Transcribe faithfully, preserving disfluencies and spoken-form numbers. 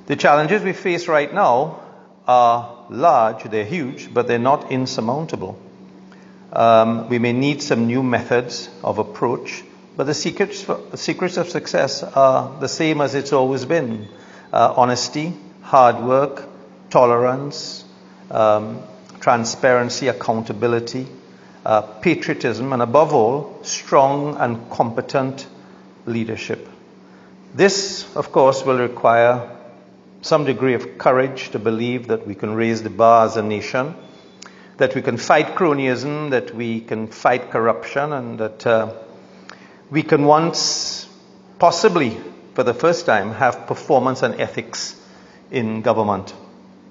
The challenges we face right now are large, they're huge, but they're not insurmountable. Um, we may need some new methods of approach, but the secrets, for, the secrets of success are the same as it's always been. Uh, honesty, hard work, tolerance, um, transparency, accountability, uh, patriotism, and above all, strong and competent leadership. This, of course, will require some degree of courage to believe that we can raise the bar as a nation, that we can fight cronyism, that we can fight corruption, and that uh, we can once, possibly for the first time, have performance and ethics in government.